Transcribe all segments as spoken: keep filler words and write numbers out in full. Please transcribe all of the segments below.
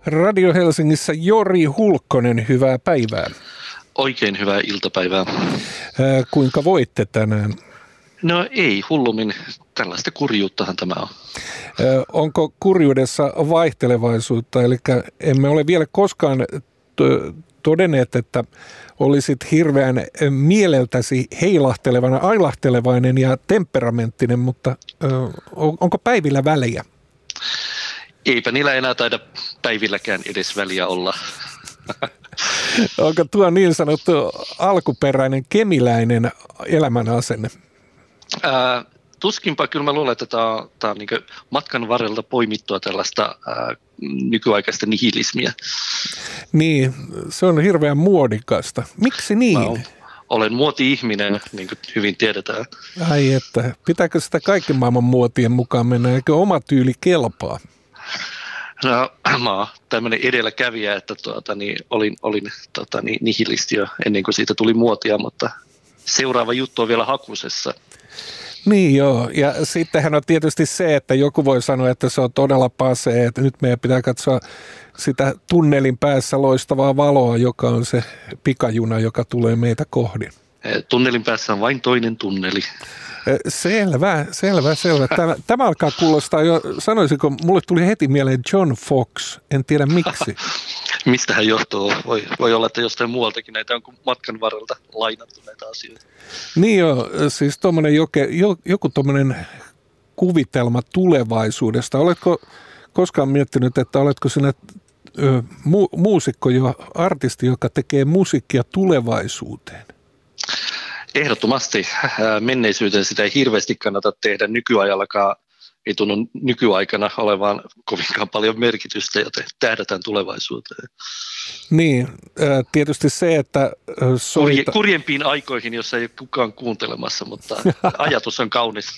Radio Helsingissä Jori Hulkkonen, hyvää päivää. Oikein hyvää iltapäivää. Ää, kuinka voitte tänään? No ei hullummin, tällaista kurjuuttahan tämä on. Ää, onko kurjuudessa vaihtelevaisuutta, eli emme ole vielä koskaan t- todenneet, että olisit hirveän mieleltäsi heilahtelevainen, ailahtelevainen ja temperamenttinen, mutta ää, onko päivillä väliä? Eipä niillä enää taida päivilläkään edes väliä olla. Onko tuo niin sanottu alkuperäinen kemiläinen elämän asenne? Ää, tuskinpa, kyllä mä luulen, että tämä on, tämä on niin kuin matkan varrelta poimittua tällaista ää, nykyaikaista nihilismiä. Niin, se on hirveän muodikasta. Miksi niin? Mä olen muoti-ihminen, niin kuin hyvin tiedetään. Ai että, pitääkö sitä kaiken maailman muotien mukaan mennä, eikö oma tyyli kelpaa? No, mä oon tämmöinen edelläkävijä, että tuota, niin, olin, olin tuota, niin, nihilisti jo ennen kuin siitä tuli muotia, mutta seuraava juttu on vielä hakusessa. Niin joo, ja sittenhän on tietysti se, että joku voi sanoa, että se on todella pasee, että nyt meidän pitää katsoa sitä tunnelin päässä loistavaa valoa, joka on se pikajuna, joka tulee meitä kohdin. Tunnelin päässä on vain toinen tunneli. Selvä, selvä, selvä. Tämä, tämä alkaa kuulostaa jo, sanoisinko, mulle tuli heti mieleen John Fox, en tiedä miksi. Mistähän johtuu? Voi, voi olla, että jostain muualtakin näitä on matkan varrelta lainattu näitä asioita. Niin joo, siis tommonen joke, joku tuommoinen kuvitelma tulevaisuudesta. Oletko koskaan miettinyt, että oletko sinä ö, mu, muusikko jo, artisti, joka tekee musiikkia tulevaisuuteen? Ehdottomasti. Menneisyyteen sitä ei hirveästi kannata tehdä nykyajallakaan. Ei tunnu nykyaikana olevaan kovinkaan paljon merkitystä, joten tähdätään tulevaisuuteen. Niin, tietysti se, että soita... Kurjempiin aikoihin, jossa ei ole kukaan kuuntelemassa, mutta ajatus on kaunis.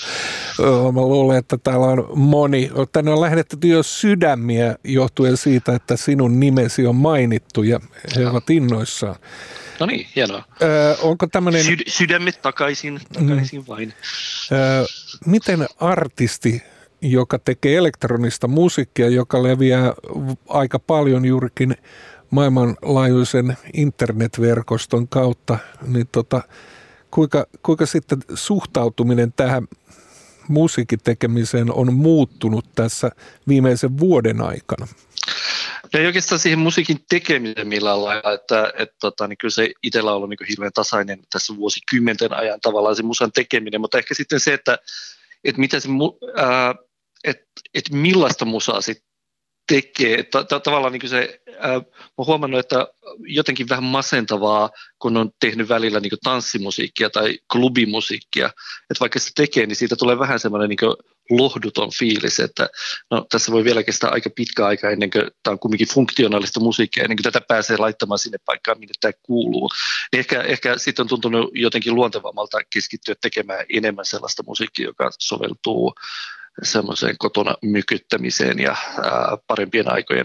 Mä luulen, että täällä on moni. Tänne on lähetetty jo sydämiä johtuen siitä, että sinun nimesi on mainittu ja he ovat innoissaan. No niin, hienoa. Öö, onko tämmöinen... Syd- sydämet takaisin, takaisin vain. Öö, miten artisti, joka tekee elektronista musiikkia, joka leviää aika paljon juurikin maailmanlaajuisen internetverkoston kautta, niin tota, kuinka, kuinka sitten suhtautuminen tähän musiikin tekemiseen on muuttunut tässä viimeisen vuoden aikana? Ja oikeastaan siihen musiikin tekemiseen millään lailla, että et, tota, niin kyllä se itsellä on ollut niin hirveän tasainen tässä vuosikymmenten ajan tavallaan se musan tekeminen, mutta ehkä sitten se, että et mitä se, ää, et, et millaista musaa sitten tekee. Ta- ta- tavallaan niin se, ää, mä oon huomannut, että jotenkin vähän masentavaa, kun on tehnyt välillä niin tanssimusiikkia tai klubimusiikkia, että vaikka se tekee, niin siitä tulee vähän semmoinen niin lohduton fiilis, että no, tässä voi vielä kestää aika pitkä aika ennen kuin tämä on kuitenkin funktionaalista musiikkia, ennen kuin tätä pääsee laittamaan sinne paikkaan, minne tämä kuuluu. Niin ehkä, ehkä sitten on tuntunut jotenkin luontevammalta keskittyä tekemään enemmän sellaista musiikkia, joka soveltuu semmoiseen kotona mykyttämiseen ja ää, parempien aikojen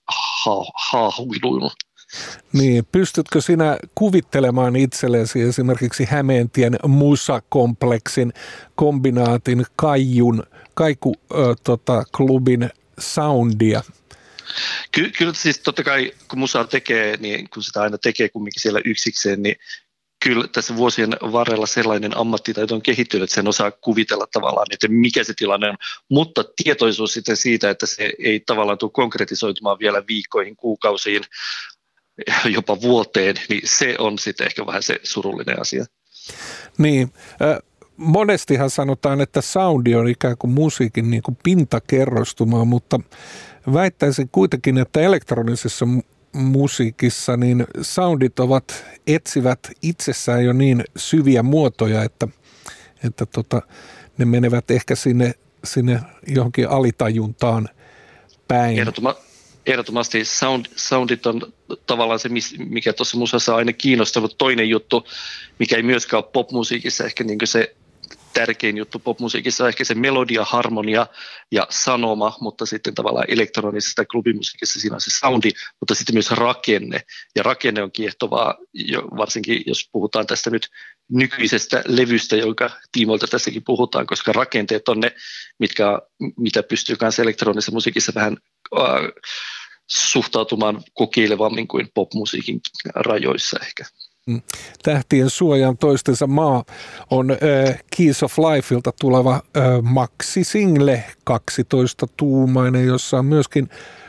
haahuiluun. Niin, pystytkö sinä kuvittelemaan itsellesi esimerkiksi Hämeentien musakompleksin kombinaatin kaijun, kaiku, ö, tota, klubin soundia? Ky- kyllä siis totta kai kun musaa tekee, niin kun sitä aina tekee kumminkin siellä yksikseen, niin kyllä tässä vuosien varrella sellainen ammattitaito on kehittynyt, että sen osaa kuvitella tavallaan, että mikä se tilanne on, mutta tietoisuus sitten siitä, että se ei tavallaan tule konkretisoitumaan vielä viikkoihin, kuukausiin, jopa vuoteen, niin se on sitten ehkä vähän se surullinen asia. Niin, äh, monestihan sanotaan, että soundi on ikään kuin musiikin niin kuin pintakerrostuma, mutta väittäisin kuitenkin, että elektronisessa musiikissa niin soundit ovat, etsivät itsessään jo niin syviä muotoja, että, että tota, ne menevät ehkä sinne, sinne johonkin alitajuntaan päin. Ehdottoman. Ehdottomasti sound, soundit on tavallaan se, mikä tuossa musassa on aina kiinnostanut. Toinen juttu, mikä ei myöskään ole popmusiikissa, ehkä niin kuin se tärkein juttu popmusiikissa on ehkä se melodia, harmonia ja sanoma, mutta sitten tavallaan elektronisessa klubimusiikissa siinä on se soundi, mutta sitten myös rakenne. Ja rakenne on kiehtovaa, varsinkin jos puhutaan tästä nyt nykyisestä levystä, jonka tiimoilta tässäkin puhutaan, koska rakenteet on ne, mitkä, mitä pystyy myös elektronisessa musiikissa vähän äh, suhtautumaan kokeilevammin kuin popmusiikin rajoissa ehkä. Tähtien suojaan toistensa maa on äh, Keys of Lifeilta tuleva äh, maxi-single, kaksitoista-tuumainen, jossa on myöskin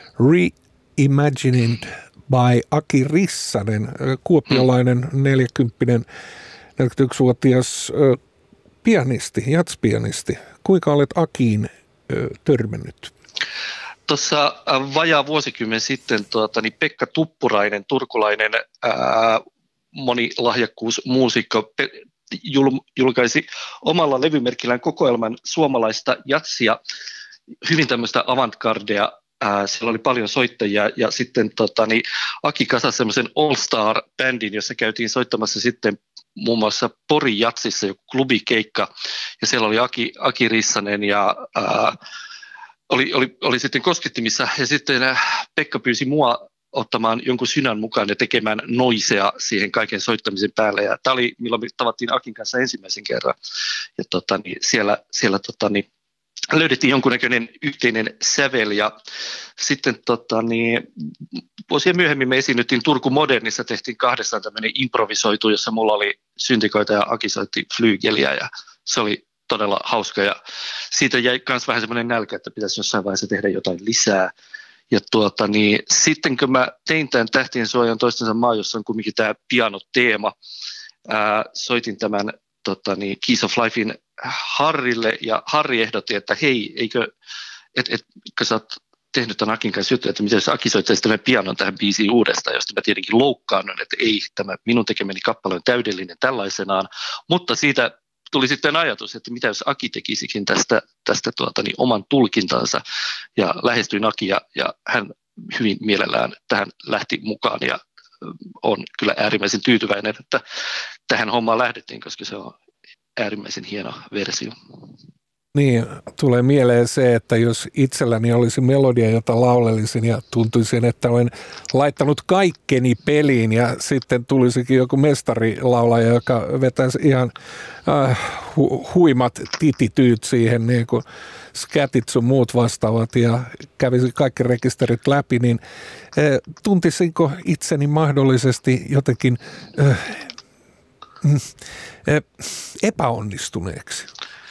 Reimagined by Aki Rissanen, äh, kuopiolainen neljäkymppinen, neljäkymmentäyksivuotias äh, pianisti, jatspianisti. Kuinka olet Akiin äh, törmännyt? Tuossa vajaa vuosikymmen sitten tuota, niin Pekka Tuppurainen, turkulainen ää, monilahjakkuusmuusikko, jul, julkaisi omalla levymerkillään kokoelman suomalaista jatsia, hyvin tämmöistä avantgardea. Ää, siellä oli paljon soittajia ja sitten tota, niin Aki kasasi semmoisen all-star-bändin, jossa käytiin soittamassa sitten muun muassa Porin jatsissa joku klubikeikka ja siellä oli Aki, Aki Rissanen ja ää, Oli, oli, oli sitten koskettimissa ja sitten Pekka pyysi mua ottamaan jonkun synän mukaan ja tekemään noisea siihen kaiken soittamisen päälle. Ja tämä oli, milloin me tavattiin Akin kanssa ensimmäisen kerran. Ja tota, niin siellä siellä tota, niin löydettiin jonkunnäköinen yhteinen sävel. Ja sitten tota, niin, vuosia myöhemmin me esiinnyttiin Turku Modernissa, tehtiin kahdestaan tämmöinen improvisoitu, jossa mulla oli syntikoita ja Aki soitti flyygeliä ja se oli todella hauska ja siitä jäi myös vähän semmoinen nälkä, että pitäisi jossain vaiheessa tehdä jotain lisää. Ja tuota, niin, sitten kun mä tein tämän Tähtien suojan toistensa maa, jossa on kuitenkin tämä pianoteema, ää, soitin tämän tota, niin, Keys of Lifein Harrille ja Harri ehdotti, että hei, eikö, et, et, kun sä oot tehnyt tämän Akin kanssa juttuja, että miten jos Aki soittaisi tämän pianon tähän biisiin uudestaan, josta mä tietenkin loukkaannut, että ei, tämä minun tekemäni kappale on täydellinen tällaisenaan, mutta siitä tuli sitten ajatus, että mitä jos Aki tekisikin tästä, tästä tuota, niin oman tulkintansa ja lähestyin Akia ja hän hyvin mielellään tähän lähti mukaan ja on kyllä äärimmäisen tyytyväinen, että tähän hommaan lähdettiin, koska se on äärimmäisen hieno versio. Niin, tulee mieleen se, että jos itselläni olisi melodia, jota laulelisin ja tuntuisin, että olen laittanut kaikkeni peliin ja sitten tulisikin joku mestarilaulaja, joka vetäisi ihan äh, hu- huimat titityyt siihen, niin kuin skätit sun muut vastaavat ja kävisi kaikki rekisterit läpi, niin äh, tuntisinko itseni mahdollisesti jotenkin äh, äh, epäonnistuneeksi?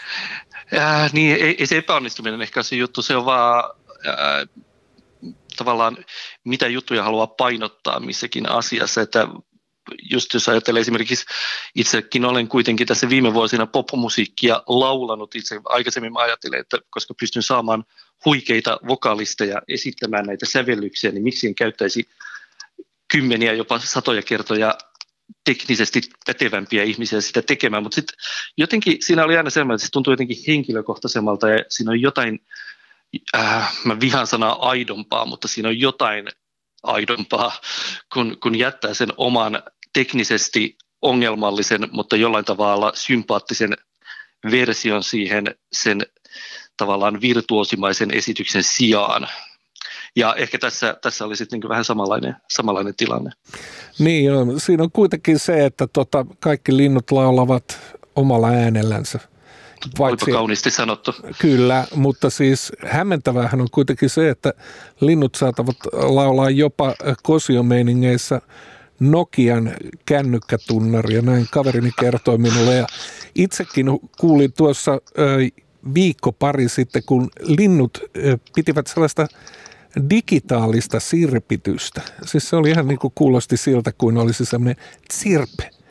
Äh, niin, ei, ei se epäonnistuminen ehkä se juttu, se on vaan äh, tavallaan mitä juttuja haluaa painottaa missäkin asiassa, että just jos ajattelee esimerkiksi itsekin olen kuitenkin tässä viime vuosina popmusiikkia laulanut itse, aikaisemmin mä ajattelin, että koska pystyn saamaan huikeita vokalisteja esittämään näitä sävellyksiä, niin miksi en käyttäisi kymmeniä, jopa satoja kertoja teknisesti pätevämpiä ihmisiä sitä tekemään, mutta sitten jotenkin siinä oli aina sellainen, että se tuntui jotenkin henkilökohtaisemmalta ja siinä on jotain, äh, mä vihaan sanaa aidompaa, mutta siinä on jotain aidompaa, kun, kun jättää sen oman teknisesti ongelmallisen, mutta jollain tavalla sympaattisen version siihen sen tavallaan virtuosimaisen esityksen sijaan. Ja ehkä tässä, tässä oli sitten niin vähän samanlainen, samanlainen tilanne. Niin joo, siinä on kuitenkin se, että tota, kaikki linnut laulavat omalla äänellänsä. Olipa kauniisti sanottu. Kyllä, mutta siis hämmentävähän on kuitenkin se, että linnut saatavat laulaa jopa kosiomeiningeissä Nokian kännykkätunnaria, näin kaverini kertoi minulle. Ja itsekin kuulin tuossa viikko pari sitten, kun linnut pitivät sellaista digitaalista sirpitystä. Siis se oli ihan niin kuin kuulosti siltä, kuin olisi sellainen tsirp.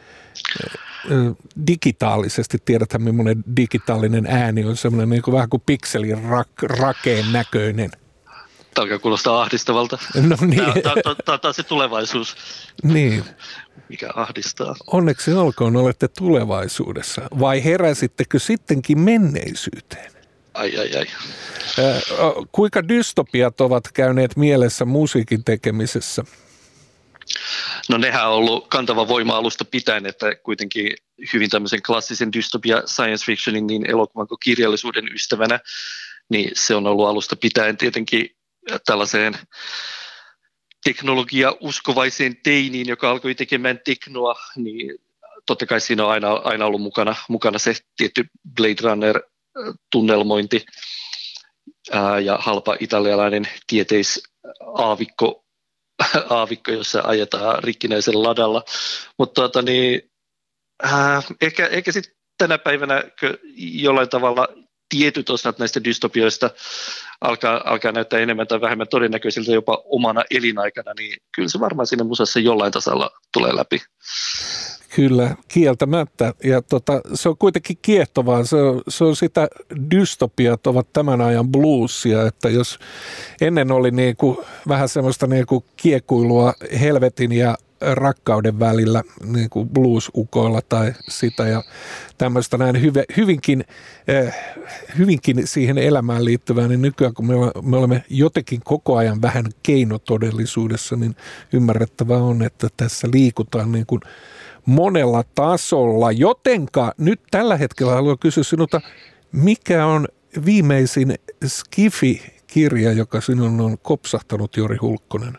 Digitaalisesti, tiedäthän millainen digitaalinen ääni on, semmoinen niin kuin vähän kuin pikselin rak, rakeen näköinen. Tämä alkaa kuulostaa ahdistavalta. No niin. Tämä on se tulevaisuus, niin. Mikä ahdistaa. Onneksi olkoon olette tulevaisuudessa. Vai heräsittekö sittenkin menneisyyteen? Ai, ai, ai. Äh, kuinka dystopiat ovat käyneet mielessä musiikin tekemisessä? No nehän on ollut kantava voima alusta pitäen, että kuitenkin hyvin tämmöisen klassisen dystopia science fictionin niin elokuvan kuin kirjallisuuden ystävänä, niin se on ollut alusta pitäen tietenkin tällaiseen teknologia-uskovaiseen teiniin, joka alkoi tekemään teknoa, niin totta kai siinä on aina, aina ollut mukana, mukana se tietty Blade Runner-tunnelmointi. ää, ja halpa italialainen tieteisaavikko, aavikko, jossa ajetaan rikkinäisellä ladalla. Mutta tuota, niin, ää, ehkä, ehkä sitten tänä päivänä jollain tavalla tietyt osat näistä dystopioista alkaa, alkaa näyttää enemmän tai vähemmän todennäköisiltä jopa omana elinaikana, niin kyllä se varmaan siinä musassa jollain tasalla tulee läpi. Kyllä, kieltämättä. Ja tota, se on kuitenkin kiehtovaa. Se on, se on sitä, dystopiat ovat tämän ajan bluesia, että jos ennen oli niinku vähän semmoista niinku kiekuilua helvetin ja rakkauden välillä niin kuin blues-ukoilla tai sitä ja tämmöistä näin hyve, hyvinkin, eh, hyvinkin siihen elämään liittyvää, niin nykyään kun me, me olemme jotenkin koko ajan vähän keinotodellisuudessa, niin ymmärrettävää on, että tässä liikutaan niin kuin monella tasolla. Jotenka nyt tällä hetkellä haluan kysyä sinulta, mikä on viimeisin Skifi-kirja, joka sinun on kopsahtanut, Jori Hulkkonen?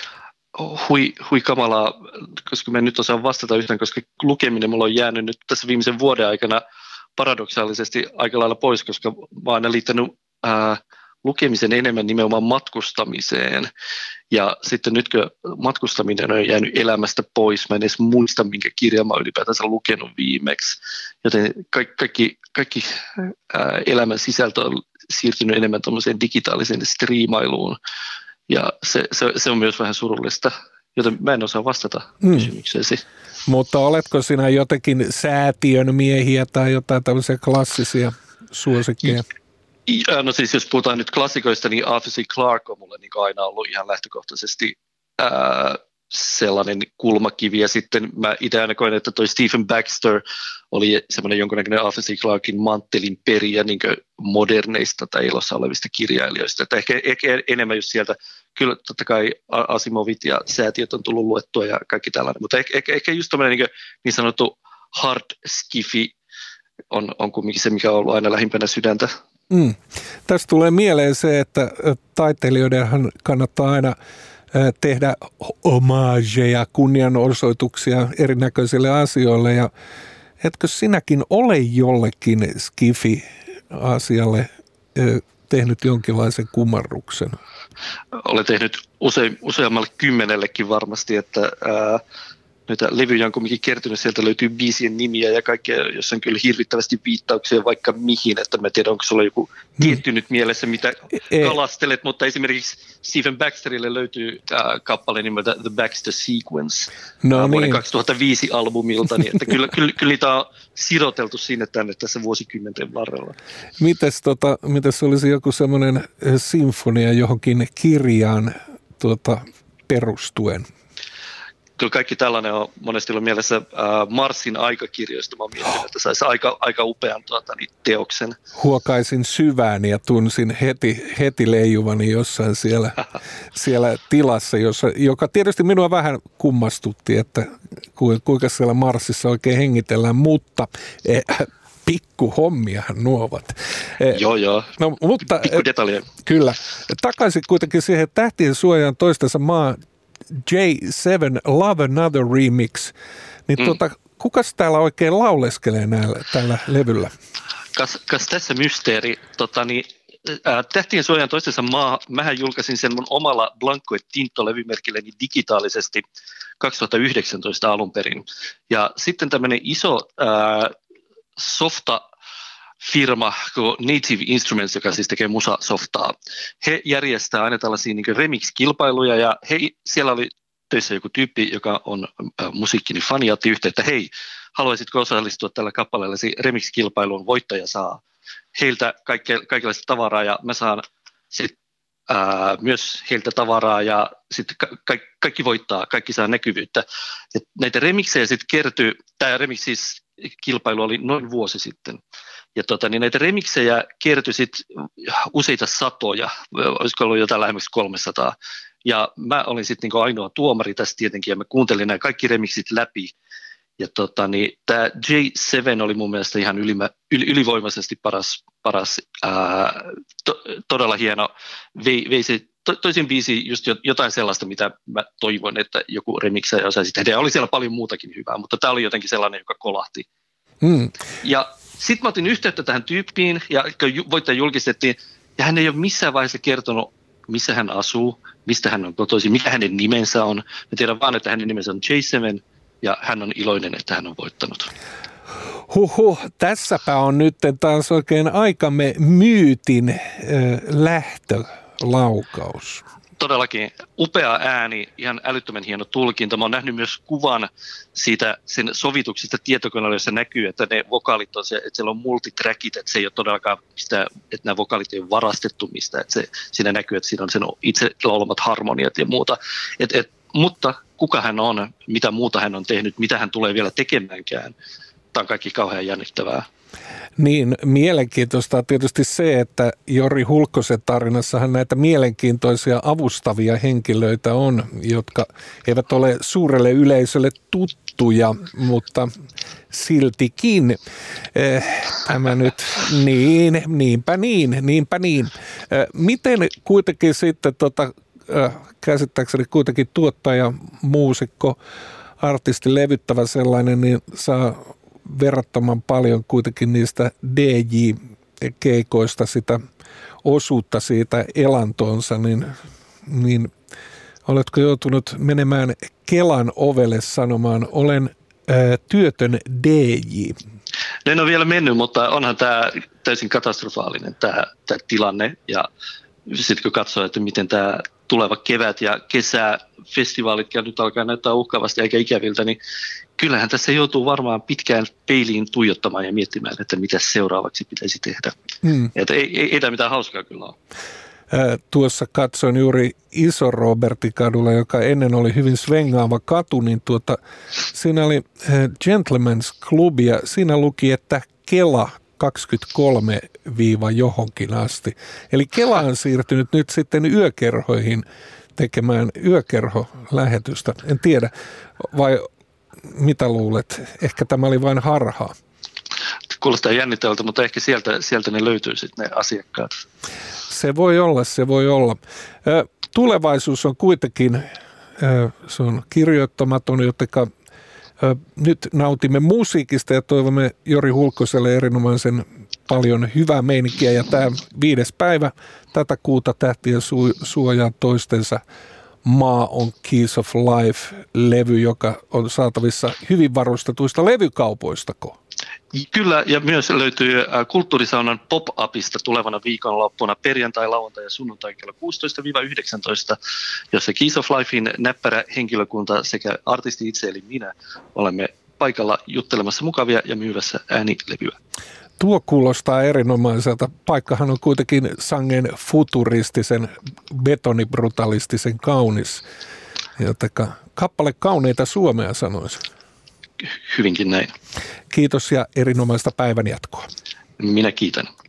Hui, hui kamalaa, koska mä en nyt osaa vastata yhtään, koska lukeminen mulla on jäänyt nyt tässä viimeisen vuoden aikana paradoksaalisesti aika lailla pois, koska mä oon aina liittänyt ää, lukemisen enemmän nimenomaan matkustamiseen. Ja sitten nyt kun matkustaminen on jäänyt elämästä pois, mä en edes muista, minkä kirjan mä oon ylipäätänsä lukenut viimeksi. Joten kaikki, kaikki, kaikki ää, elämän sisältö on siirtynyt enemmän tuollaiseen digitaaliseen striimailuun. Ja se, se, se on myös vähän surullista, joten mä en osaa vastata mm. kysymykseesi. Mutta oletko sinä jotenkin säätiön miehiä tai jotain tämmöisiä klassisia suosikkeja? Ja, no siis jos puhutaan nyt klassikoista, niin Arthur C. Clarke on mulle niin aina ollut ihan lähtökohtaisesti ää, sellainen kulmakivi. Ja sitten mä itse aina koen, että toi Stephen Baxter oli semmoinen jonkunnäköinen Arthur C. Clarken manttelin periä niin moderneista tai elossa olevista kirjailijoista. Että ehkä, ehkä enemmän just sieltä, kyllä totta kai Asimovit ja säätiöt on tullut luettua ja kaikki tällainen, mutta ehkä, ehkä, ehkä just tämmöinen niin, niin sanottu hard skifi on, on kumminkin se, mikä on ollut aina lähimpänä sydäntä. Mm. Tästä tulee mieleen se, että taiteilijoidenhan kannattaa aina tehdä homaageja, kunnianosoituksia erinäköisille asioille ja etkö sinäkin ole jollekin skifi-asialle tehnyt jonkinlaisen kumarruksen? Olen tehnyt use, useammalle kymmenellekin varmasti, että ää, noita levyjä on kuitenkin kertynyt, sieltä löytyy biisien nimiä ja kaikkea, jossa on kyllä hirvittävästi viittauksia vaikka mihin, että mä tiedän, onko sulla joku tietty nyt mielessä, mitä e- kalastelet, mutta esimerkiksi Stephen Baxterille löytyy äh, kappale nimeltä The Baxter Sequence no äh, vuoden niin. kaksituhattaviisi albumilta, niin että kyllä, kyllä, kyllä niitä on siroteltu sinne tänne tässä vuosikymmenten varrella. Mites, tota, mites olisi joku semmoinen sinfonia johonkin kirjaan tuota, perustuen? Kyllä kaikki tällainen on monesti ollut mielessä äh, Marsin aikakirjoista. Mä oon miettinyt, että saisi aika, aika upean tuota, niin, teoksen. Huokaisin syvään ja tunsin heti, heti leijuvani jossain siellä, siellä tilassa, jossa, joka tietysti minua vähän kummastutti, että kuinka siellä Marsissa oikein hengitellään, mutta eh, pikkuhommiahan nuo ovat. Eh, joo, joo. No, mutta, pikku detaljeja. Kyllä. Takaisin kuitenkin siihen Tähtien suojaan toistensa maa J seven Love Another Remix, niin mm. tuota, kukas täällä oikein lauleskelee näillä, tällä levyllä? Kas, kas tässä mysteeri. Tota, niin, ää, Tähtien suojan toistensa maa, mähän julkaisin sen mun omalla Blanco et Tinto-levymerkilleni digitaalisesti kaksituhattayhdeksäntoista alun perin. Ja sitten tämmöinen iso ää, softa firma kuin Native Instruments, joka siis tekee musasoftaa. He järjestää aina tällaisia niin kuin remix-kilpailuja ja he, siellä oli töissä joku tyyppi, joka on äh, musiikkini fani, ja otti yhteyttä, hei, haluaisitko osallistua tällä kappaleellasi remix-kilpailuun, voittaja saa heiltä kaikke, kaikenlaista tavaraa ja mä saan sit, äh, myös heiltä tavaraa ja sitten ka- ka- kaikki voittaa, kaikki saa näkyvyyttä. Et näitä remiksejä sitten kertyy, tämä remix siis kilpailu oli noin vuosi sitten. Ja tota, niin näitä remiksejä kertyi sitten useita satoja, olisiko ollut jotain lähemmäksi kolmesataa. Ja mä olin sitten niinku ainoa tuomari tässä tietenkin, ja mä kuuntelin nämä kaikki remiksit läpi. Ja tota, niin tämä J seven oli mun mielestä ihan ylimä, yl, ylivoimaisesti paras, paras ää, to, todella hieno. Vei, vei se, to, toisin biisi just jotain sellaista, mitä mä toivon, että joku remiksäjä osaisi tehdä. Ja oli siellä paljon muutakin hyvää, mutta tämä oli jotenkin sellainen, joka kolahti. Hmm. Ja sitten mä otin yhteyttä tähän tyyppiin, ja kun voittaja julkistettiin, ja hän ei ole missään vaiheessa kertonut, missä hän asuu, mistä hän on kotoisin, mikä hänen nimensä on. Me tiedän vaan, että hänen nimensä on J seitsemän ja hän on iloinen, että hän on voittanut. Huhhuh, tässäpä on nyt taas oikein aikamme myytin äh, lähtölaukaus. Todellakin upea ääni, ihan älyttömän hieno tulkinta. Mä oon nähnyt myös kuvan siitä sen sovituksista tietokoneella, jossa näkyy, että ne vokaalit on se, että siellä on multitrackit, että se ei ole todellakaan sitä, että nämä vokaalit ei ole varastettu mistä, että se, siinä näkyy, että siinä on sen itse laulamat harmoniat ja muuta. Et, et, mutta kuka hän on, mitä muuta hän on tehnyt, mitä hän tulee vielä tekemäänkään, tämä on kaikki kauhean jännittävää. Niin, mielenkiintoista on tietysti se, että Jori Hulkkosen tarinassahan näitä mielenkiintoisia avustavia henkilöitä on, jotka eivät ole suurelle yleisölle tuttuja, mutta siltikin eh, tämä nyt, niin, niinpä niin, niinpä niin. Eh, miten kuitenkin sitten, tota, eh, käsittääkseni kuitenkin tuottaja, muusikko, artisti, levyttävä sellainen, niin saa verrattoman paljon kuitenkin niistä D J-keikoista sitä osuutta siitä elantonsa, niin, niin oletko joutunut menemään Kelan ovelle sanomaan, olen ää, työtön D J? En ole vielä mennyt, mutta onhan tämä täysin katastrofaalinen tämä, tämä tilanne ja sitten kun katsoo, että miten tämä tuleva kevät ja kesä, festivaalit nyt alkaa näyttää uhkaavasti eikä ikäviltä, niin kyllähän tässä joutuu varmaan pitkään peiliin tuijottamaan ja miettimään, että mitä seuraavaksi pitäisi tehdä. Hmm. Että ei, ei, ei tämä mitään hauskaa kyllä ole. Ää, tuossa katsoin juuri Iso Robertin kadulla, joka ennen oli hyvin svengaava katu, niin tuota, siinä oli ää, Gentleman's Club ja siinä luki, että Kela kaksikymmentäkolme johonkin asti. Eli Kela on siirtynyt nyt sitten yökerhoihin tekemään yökerholähetystä. En tiedä, vai mitä luulet? Ehkä tämä oli vain harhaa. Kuulostaa jännittävältä, mutta ehkä sieltä, sieltä ne löytyy sitten ne asiakkaat. Se voi olla, se voi olla. Tulevaisuus on kuitenkin, se on kirjoittamaton, jotenka nyt nautimme musiikista ja toivomme Jori Hulkkoselle erinomaisen paljon hyvää meininkiä. Ja tämä viides päivä tätä kuuta Tähtien suojaa toistensa Maa on Keys of Life-levy, joka on saatavissa hyvin varustetuista levykaupoistako? Kyllä, ja myös löytyy Kulttuurisaunan pop-upista tulevana viikonloppuna perjantai, lauantai ja sunnuntai kello kuusitoista yhdeksäntoista, jossa Keys of Lifein näppärä henkilökunta sekä artisti itse eli minä olemme paikalla juttelemassa mukavia ja myyvässä äänilevyä. Tuo kuulostaa erinomaiselta. Paikkahan on kuitenkin sangen futuristisen, betonibrutalistisen kaunis, jotenka kappale kauneita Suomea sanoisin. Hyvinkin näin. Kiitos ja erinomaista päivän jatkoa. Minä kiitän.